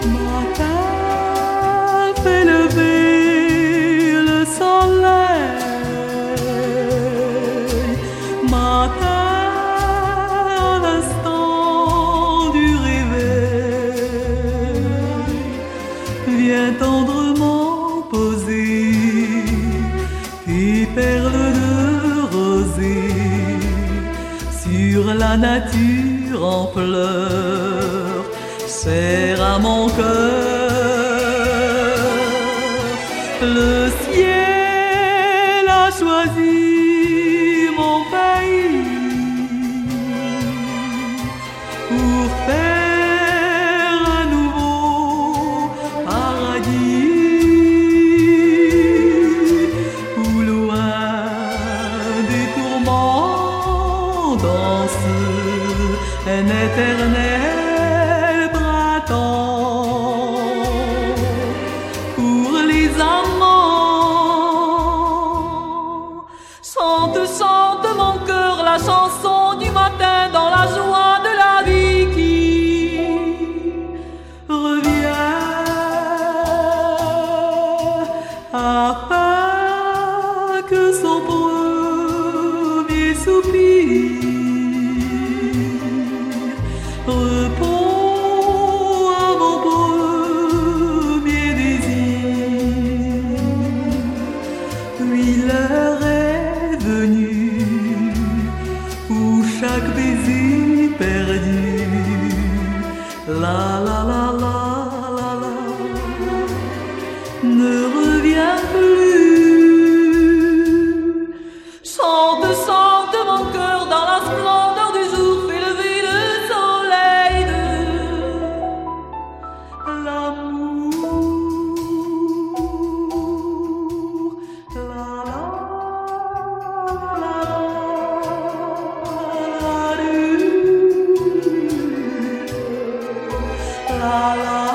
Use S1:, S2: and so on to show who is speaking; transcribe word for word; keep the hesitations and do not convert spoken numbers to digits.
S1: Matin fait lever le soleil, matin à l'instant du réveil, viens tendrement poser tes perles de rosée sur la nature en fleurs, serre à mon cœur. Le ciel a choisi mon pays pour faire un nouveau paradis, où loin des tourments danse un éternel printemps. Pour les amants, chante, chante mon cœur la chanson du matin dans la joie de la vie qui revient, afin que son premier soupir répond à mon premier désir. Oui, l'heure est venue où chaque baiser perdu, la la la la la la, ne revient plus. Chante, chante mon cœur dans la splendeur du jour, fait lever le soleil de l'amour. La la la la la la la.